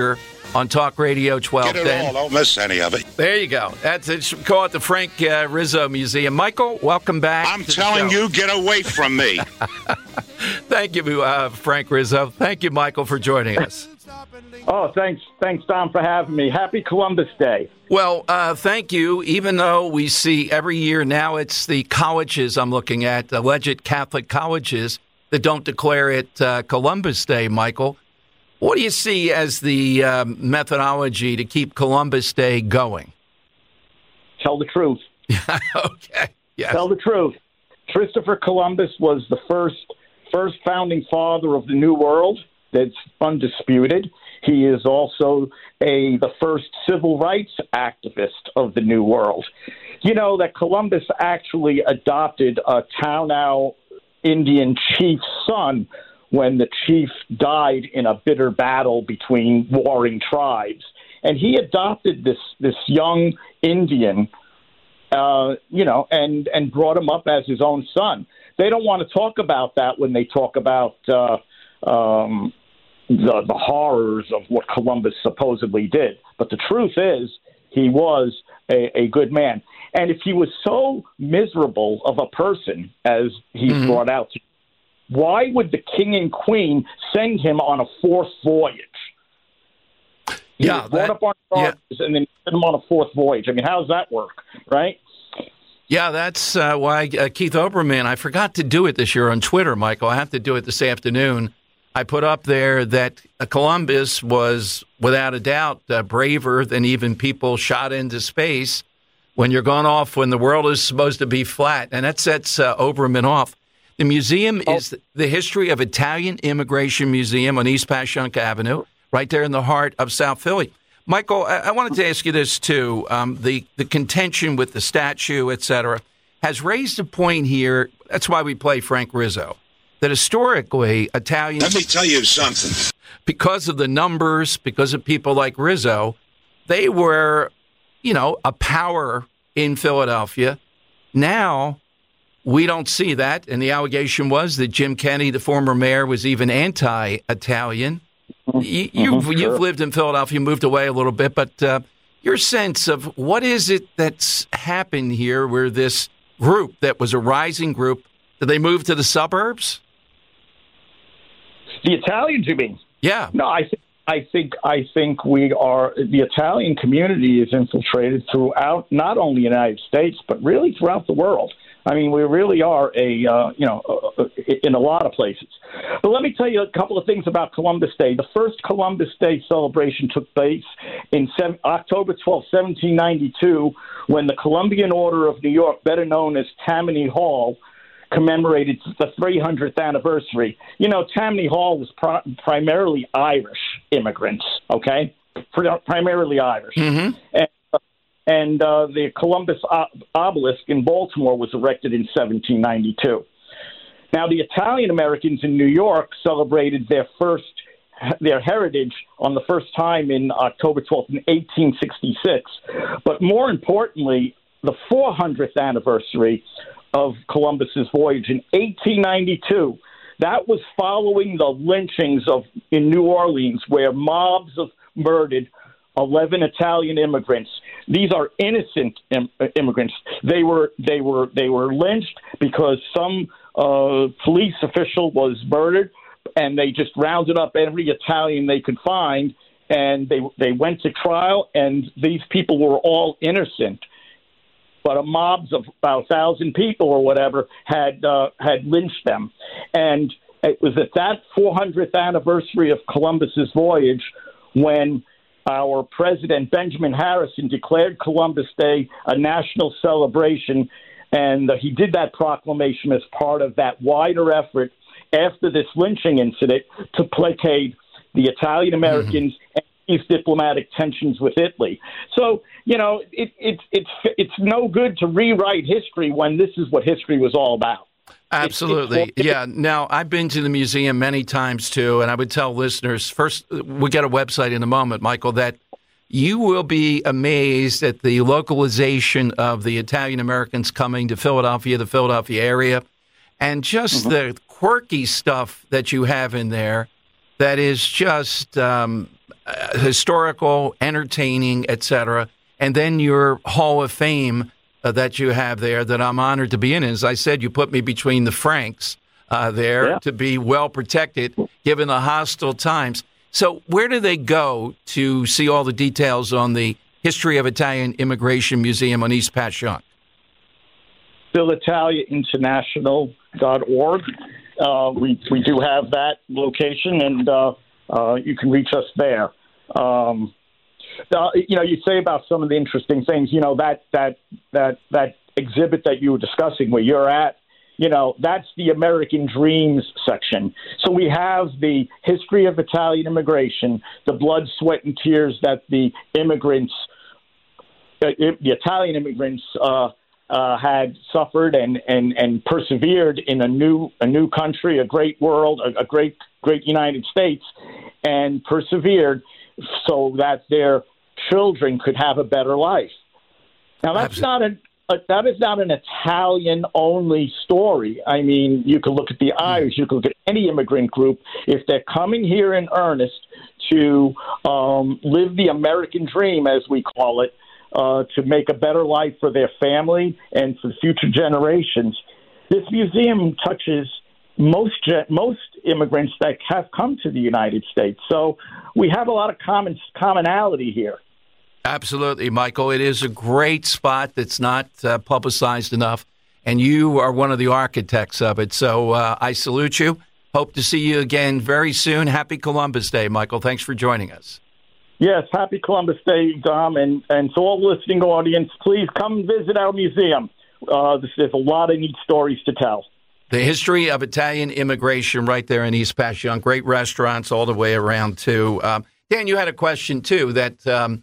on Talk Radio 1210. Get it all. Don't miss any of it. There you go. That's it. Call it the Frank Rizzo Museum. Michael, welcome back. I'm telling you, get away from me. Thank you, Frank Rizzo. Thank you, Michael, for joining us. Oh, thanks, Tom, for having me. Happy Columbus Day. Well, thank you. Even though we see every year now it's the colleges I'm looking at, alleged Catholic colleges, that don't declare it Columbus Day, Michael. What do you see as the methodology to keep Columbus Day going? Tell the truth. Okay. Yes. Tell the truth. Christopher Columbus was the first founding father of the New World. That's undisputed. He is also the first civil rights activist of the New World. You know that Columbus actually adopted a Tauno Indian chief's son when the chief died in a bitter battle between warring tribes. And he adopted this young Indian, and brought him up as his own son. They don't want to talk about that when they talk about the horrors of what Columbus supposedly did. But the truth is, he was a good man. And if he was so miserable of a person as he's brought out to, why would the king and queen send him on a fourth voyage? He was brought up on charges and then send him on a fourth voyage. I mean, how does that work, right? Yeah, that's why Keith Olbermann, I forgot to do it this year on Twitter, Michael. I have to do it this afternoon. I put up there that Columbus was, without a doubt, braver than even people shot into space when you're going off when the world is supposed to be flat. And that sets Olbermann off. The museum is the History of Italian Immigration Museum on East Passyunk Avenue, right there in the heart of South Philly. Michael, I wanted to ask you this, too. The contention with the statue, et cetera, has raised a point here. That's why we play Frank Rizzo. That historically, Italians... Let me tell you something. Because of the numbers, because of people like Rizzo, they were, a power in Philadelphia. Now, we don't see that. And the allegation was that Jim Kenney, the former mayor, was even anti-Italian. You've lived in Philadelphia, moved away a little bit, but your sense of what is it that's happened here where this group that was a rising group, did they move to the suburbs? The Italians, you mean? Yeah. No, I think we are. The Italian community is infiltrated throughout not only the United States but really throughout the world. I mean, we really are in a lot of places. But let me tell you a couple of things about Columbus Day. The first Columbus Day celebration took place in October 12, 1792, when the Columbian Order of New York, better known as Tammany Hall, commemorated the 300th anniversary. Tammany Hall was primarily Irish immigrants, okay? Primarily Irish. Mm-hmm. And the Columbus obelisk in Baltimore was erected in 1792. Now, the Italian Americans in New York celebrated their heritage on the first time in October 12th in 1866. But more importantly, the 400th anniversary of Columbus's voyage in 1892. That was following the lynchings in New Orleans, where mobs of murdered 11 Italian immigrants. These are innocent immigrants. They were lynched because some police official was murdered, and they just rounded up every Italian they could find, and they went to trial, and these people were all innocent. But mobs of about 1,000 people or whatever had lynched them. And it was at that 400th anniversary of Columbus's voyage when our president, Benjamin Harrison, declared Columbus Day a national celebration. And he did that proclamation as part of that wider effort after this lynching incident to placate the Italian Americans and ease diplomatic tensions with Italy. So, it's no good to rewrite history when this is what history was all about. Absolutely. Yeah. Now, I've been to the museum many times, too, and I would tell listeners, first, we'll get a website in a moment, Michael, that you will be amazed at the localization of the Italian Americans coming to Philadelphia, the Philadelphia area, and just the quirky stuff that you have in there that is just historical, entertaining, etc., and then your Hall of Fame that you have there that I'm honored to be in. As I said, you put me between the Franks to be well protected given the hostile times. So where do they go to see all the details on the History of Italian Immigration Museum on East Passyunk? PhilItaliaInternational.org. We do have that location, and you can reach us there. You say about some of the interesting things. That exhibit that you were discussing, where you're at. That's the American Dreams section. So we have the history of Italian immigration, the blood, sweat, and tears that the Italian immigrants had suffered and persevered in a new country, a great world, a great United States, and persevered so that their children could have a better life. Now that is not an Italian-only story. I mean, you could look at the Irish, you could look at any immigrant group. If they're coming here in earnest to live the American dream, as we call it, to make a better life for their family and for future generations, this museum touches most immigrants that have come to the United States. So we have a lot of commonality here. Absolutely, Michael. It is a great spot that's not publicized enough, and you are one of the architects of it. So I salute you. Hope to see you again very soon. Happy Columbus Day, Michael. Thanks for joining us. Yes, happy Columbus Day, Dom. And to all the listening audience, please come visit our museum. There's a lot of neat stories to tell. The History of Italian Immigration right there in East Passyunk. Great restaurants all the way around, too. Dan, you had a question, too, that...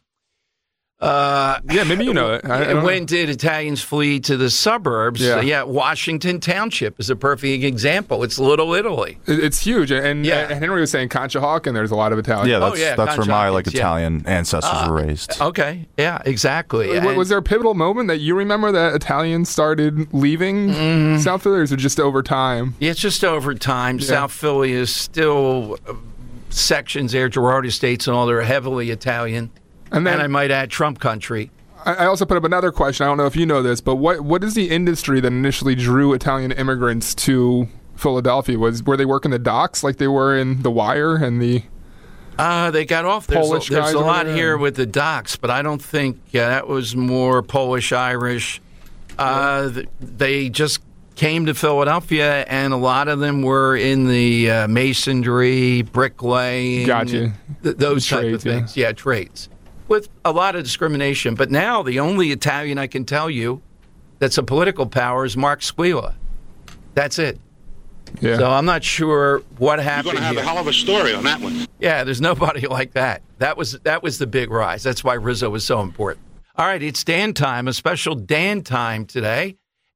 maybe you know it. When did Italians flee to the suburbs? Washington Township is a perfect example. It's Little Italy. It's huge. And Henry was saying Conshohocken, there's a lot of Italian. Yeah, that's where my Italian ancestors were raised. Okay, yeah, exactly. Was there a pivotal moment that you remember that Italians started leaving South Philly, or is it just over time? Yeah, it's just over time. Yeah. South Philly is still sections there, Girard Estates and all, they're heavily Italian. And I might add Trump country. I also put up another question. I don't know if you know this, but what is the industry that initially drew Italian immigrants to Philadelphia? Were they working the docks like they were in The Wire and the... they got off. There's a lot here with the docks, but I don't think that was more Polish, Irish. They just came to Philadelphia, and a lot of them were in the masonry, bricklaying, those type of things. Yeah, trades. With a lot of discrimination. But now the only Italian I can tell you that's a political power is Mark Squilla. That's it. Yeah. So I'm not sure what happened. You're going to have a hell of a story on that one. Yeah, there's nobody like that. That was the big rise. That's why Rizzo was so important. All right, it's Dan time, a special Dan time today.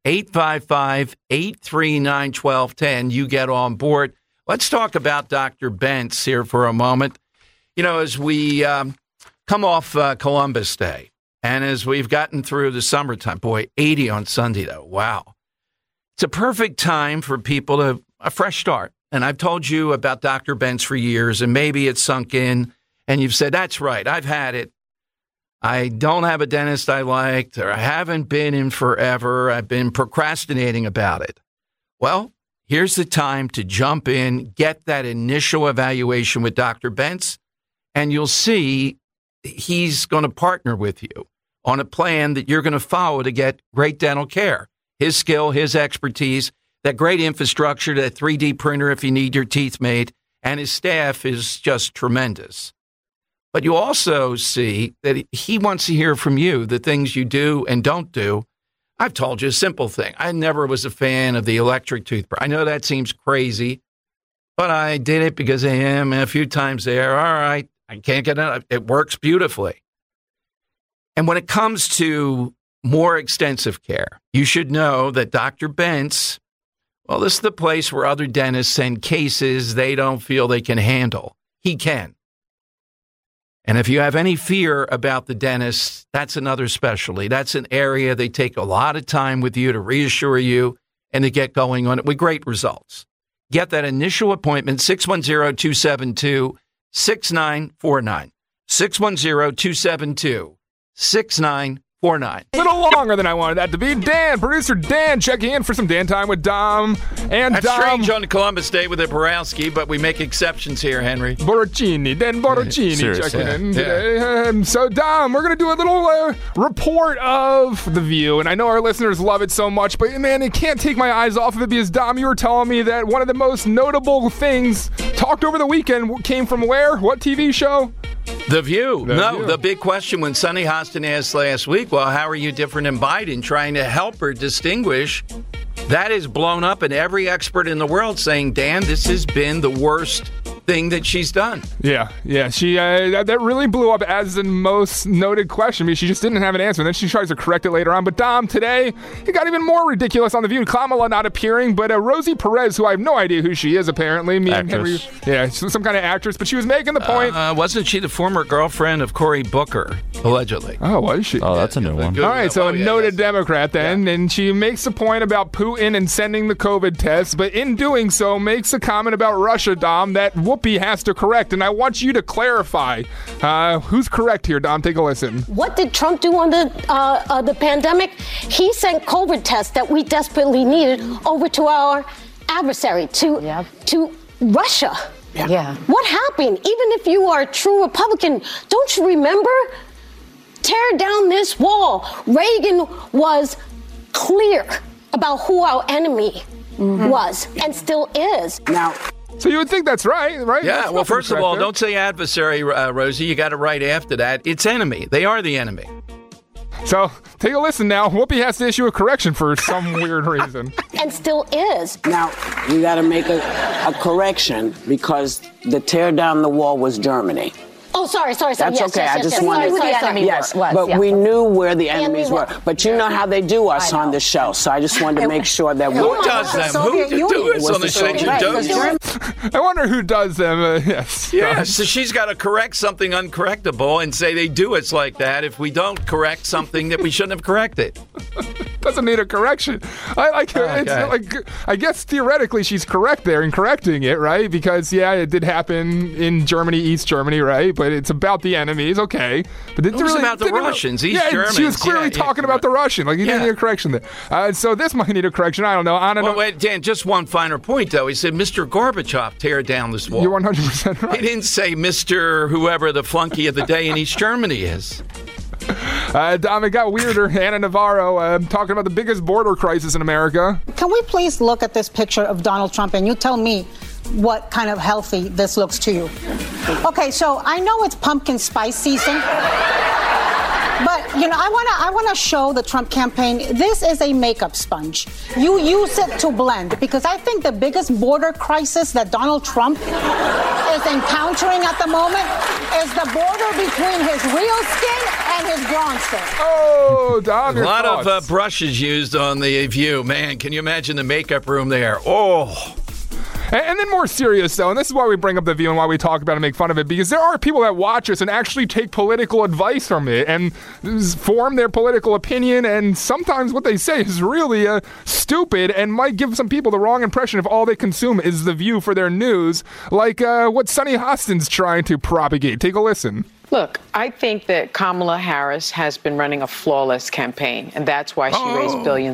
855-839-1210. You get on board. Let's talk about Dr. Bentz here for a moment. As we come off Columbus Day, and as we've gotten through the summertime, boy, 80 on Sunday, though. Wow. It's a perfect time for people to a fresh start. And I've told you about Dr. Bentz for years, and maybe it's sunk in, and you've said, that's right, I've had it. I don't have a dentist I liked, or I haven't been in forever. I've been procrastinating about it. Well, here's the time to jump in, get that initial evaluation with Dr. Bentz, and you'll see he's going to partner with you on a plan that you're going to follow to get great dental care. His skill, his expertise, that great infrastructure, that 3D printer if you need your teeth made, and his staff is just tremendous. But you also see that he wants to hear from you, the things you do and don't do. I've told you a simple thing. I never was a fan of the electric toothbrush. I know that seems crazy, but I did it because of him a few times there. All right, I can't get it. It works beautifully. And when it comes to more extensive care, you should know that Dr. Bentz, well, this is the place where other dentists send cases they don't feel they can handle. He can. And if you have any fear about the dentist, that's another specialty. That's an area they take a lot of time with you to reassure you and to get going on it with great results. Get that initial appointment, 610-272-6949. 610-272-6949. A little longer than I wanted that to be. Dan, producer Dan, checking in for some Dan time with Dom. And That's Dom. strange on Columbus Day with a Borowski, but we make exceptions here, Henry. Borrachini, Dan Borrachini checking in today. So, Dom, we're going to do a little report of The View. And I know our listeners love it so much, but man, it can't take my eyes off of it because, Dom, you were telling me that one of the most notable things talked over the weekend came from where? What TV show? The View. The big question when Sunny Hostin asked last week, well, how are you different than Biden, trying to help her distinguish, that is blown up, and every expert in the world saying, Dan, this has been the worst thing that she's done. Yeah. She that really blew up as the most noted question because she just didn't have an answer. And then she tries to correct it later on. But Dom, today, it got even more ridiculous on The View. Kamala not appearing, but Rosie Perez, who I have no idea who she is, apparently. Actress. Some kind of actress. But she was making the point. Wasn't she the former girlfriend of Cory Booker, allegedly? Oh, was she? Oh, that's a new one. All right, so a noted Democrat then. Yeah. And she makes a point about Putin and sending the COVID tests, but in doing so makes a comment about Russia, Dom, that Whoopi has to correct. And I want you to clarify who's correct here, Dom. Take a listen. What did Trump do on the pandemic? He sent COVID tests that we desperately needed over to our adversary, to Russia. Yeah. What happened? Even if you are a true Republican, don't you remember? Tear down this wall. Reagan was clear about who our enemy was and still is. Now, so you would think that's right? Yeah, that's well, first of all, don't say adversary, Rosie. You got it right after that. It's enemy. They are the enemy. So take a listen now. Whoopi has to issue a correction for some weird reason. And still is. Now, you got to make a correction because the tear down the wall was Germany. Oh, sorry. That's yes, okay. Yes, I just yes, wanted sorry. we knew where the enemies were. But you know how they do us on the show. So I just wanted to make sure that who does them? Who do us on the show? I wonder who does them. Yes. Yeah. So she's got to correct something uncorrectable and say they do us like that if we don't correct something that we shouldn't have corrected. Doesn't need a correction. I like her. Okay. It's like, I guess theoretically she's correct there in correcting it, right? Because it did happen in Germany, East Germany, right? But it's about the enemies, okay. But it was about the Russians, East Germans. She was clearly talking about the Russian. Like, you didn't need a correction there. So this might need a correction. I don't know. Wait, Dan, just one finer point, though. He said, Mr. Gorbachev, tear down this wall. You're 100% right. He didn't say Mr. whoever the flunky of the day in East Germany is. Dom, it got weirder. Ana Navarro talking about the biggest border crisis in America. Can we please look at this picture of Donald Trump and you tell me what kind of healthy this looks to you? Okay, so I know it's pumpkin spice season. But, I want to show the Trump campaign, this is a makeup sponge. You use it to blend because I think the biggest border crisis that Donald Trump is encountering at the moment is the border between his real skin and his drawn skin. Oh, Don, a lot of brushes used on The View. Man, can you imagine the makeup room there? Oh. And then more serious, though, and this is why we bring up The View and why we talk about it and make fun of it, because there are people that watch us and actually take political advice from it and form their political opinion, and sometimes what they say is really stupid and might give some people the wrong impression if all they consume is The View for their news, like what Sunny Hostin's trying to propagate. Take a listen. Look, I think that Kamala Harris has been running a flawless campaign, and that's why she raised $1 billion.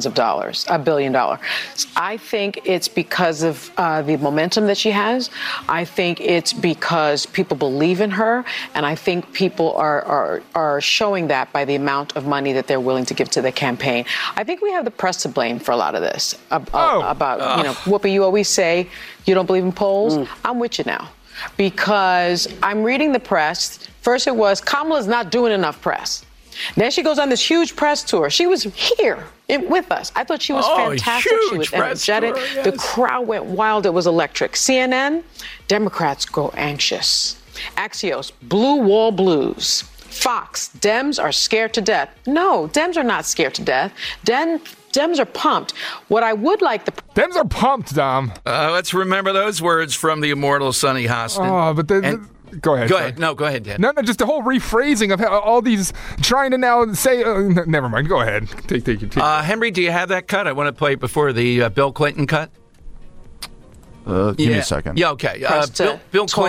I think it's because of the momentum that she has. I think it's because people believe in her, and I think people are showing that by the amount of money that they're willing to give to the campaign. I think we have the press to blame for a lot of this. Whoopi, you always say you don't believe in polls. I'm with you now. Because I'm reading the press. First it was, Kamala's not doing enough press. Then she goes on this huge press tour. She was here with us. I thought she was fantastic. She was energetic. Tour, yes. The crowd went wild. It was electric. CNN, Democrats grow anxious. Axios, blue wall blues. Fox, Dems are scared to death. No, Dems are not scared to death. Dems are pumped. What I would like Dems are pumped, Dom. Let's remember those words from the immortal Sunny Hostin. Oh, but go ahead. Go ahead. No, go ahead, Dan. No, just the whole rephrasing of all these trying to now say. Never mind. Go ahead. Take your time. Henry, do you have that cut? I want to play it before the Bill Clinton cut. Give me a second. Yeah, okay. Bill Clinton.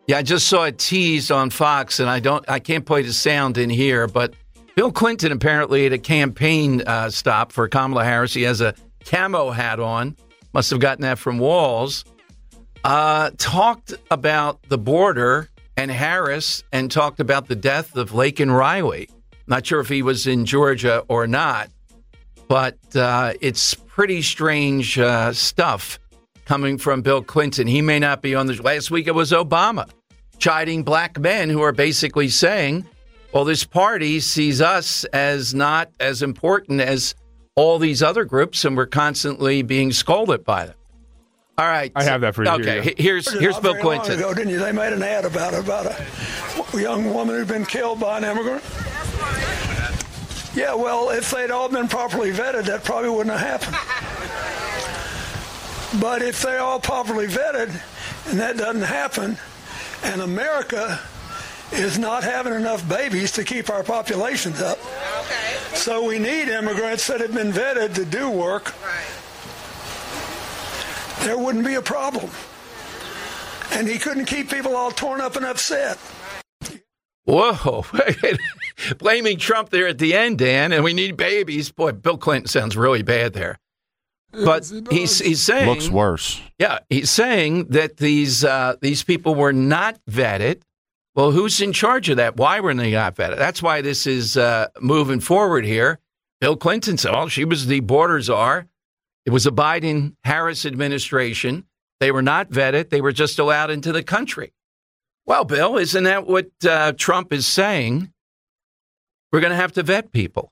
Yeah, I just saw it teased on Fox, and I can't play the sound in here, but Bill Clinton apparently at a campaign stop for Kamala Harris. He has a camo hat on. Must have gotten that from Walls. Talked about the border and Harris and talked about the death of Laken Riley. Not sure if he was in Georgia or not, but it's pretty strange stuff coming from Bill Clinton. He may not be on the... Last week it was Obama chiding black men who are basically saying, well, this party sees us as not as important as all these other groups, and we're constantly being scolded by them. All right. I have that for you. Okay, here's Bill Clinton. Ago, didn't you? They made an ad about a young woman who'd been killed by an immigrant. Yeah, well, if they'd all been properly vetted, that probably wouldn't have happened. But if they're all properly vetted, and that doesn't happen, and America is not having enough babies to keep our populations up. Okay. So we need immigrants that have been vetted to do work. Right. There wouldn't be a problem. And he couldn't keep people all torn up and upset. Whoa. Blaming Trump there at the end, Dan, and we need babies. Boy, Bill Clinton sounds really bad there. But yes, he's saying... Looks worse. Yeah, he's saying that these people were not vetted. Well, who's in charge of that? Why were they not vetted? That's why this is moving forward here. Bill Clinton said, well, she was the border czar. It was a Biden-Harris administration. They were not vetted. They were just allowed into the country. Well, Bill, isn't that what Trump is saying? We're going to have to vet people.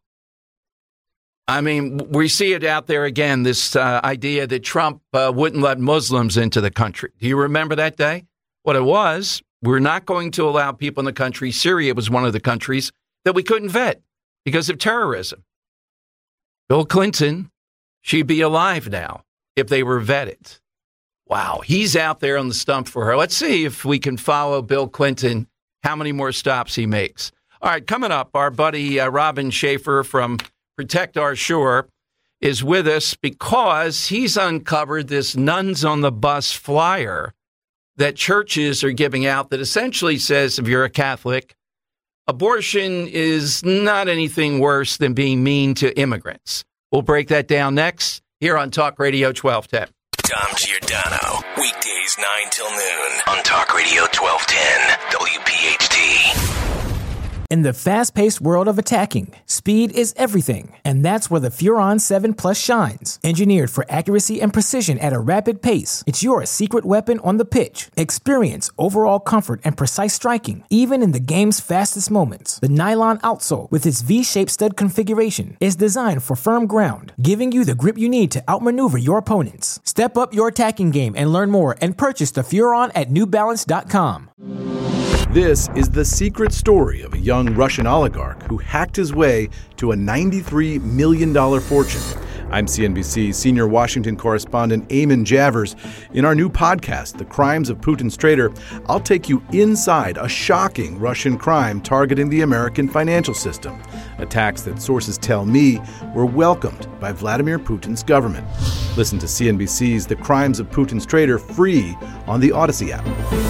I mean, we see it out there again, this idea that Trump wouldn't let Muslims into the country. Do you remember that day? What it was, we're not going to allow people in the country. Syria was one of the countries that we couldn't vet because of terrorism. Bill Clinton, she'd be alive now if they were vetted. Wow, he's out there on the stump for her. Let's see if we can follow Bill Clinton, how many more stops he makes. All right, coming up, our buddy Robin Schaefer from Protect Our Shore is with us because he's uncovered this Nuns on the Bus flyer that churches are giving out that essentially says, if you're a Catholic, abortion is not anything worse than being mean to immigrants. We'll break that down next here on Talk Radio 1210. Dom Giordano, weekdays 9 till noon on Talk Radio 1210, WPHT. In the fast-paced world of attacking, speed is everything, and that's where the Furon 7 Plus shines. Engineered for accuracy and precision at a rapid pace, it's your secret weapon on the pitch. Experience overall comfort and precise striking, even in the game's fastest moments. The nylon outsole, with its V-shaped stud configuration, is designed for firm ground, giving you the grip you need to outmaneuver your opponents. Step up your attacking game and learn more and purchase the Furon at NewBalance.com. This is the secret story of a young Russian oligarch who hacked his way to a $93 million fortune. I'm CNBC senior Washington correspondent Eamon Javers. In our new podcast, The Crimes of Putin's Traitor, I'll take you inside a shocking Russian crime targeting the American financial system. Attacks that sources tell me were welcomed by Vladimir Putin's government. Listen to CNBC's The Crimes of Putin's Traitor free on the Odyssey app.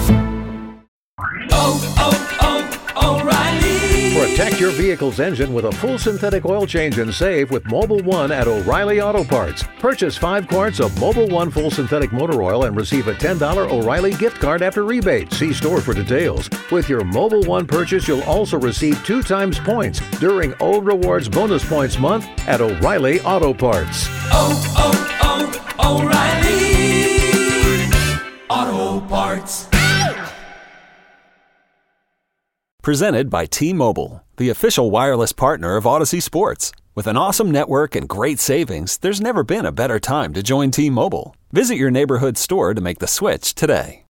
O'Reilly. Protect your vehicle's engine with a full synthetic oil change and save with Mobil 1 at O'Reilly Auto Parts. Purchase 5 quarts of Mobil 1 full synthetic motor oil and receive a $10 O'Reilly gift card after rebate. See store for details. With your Mobil 1 purchase, you'll also receive 2 times points during O Rewards Bonus Points Month at O'Reilly Auto Parts. O'Reilly Auto Parts. Presented by T-Mobile, the official wireless partner of Odyssey Sports. With an awesome network and great savings, there's never been a better time to join T-Mobile. Visit your neighborhood store to make the switch today.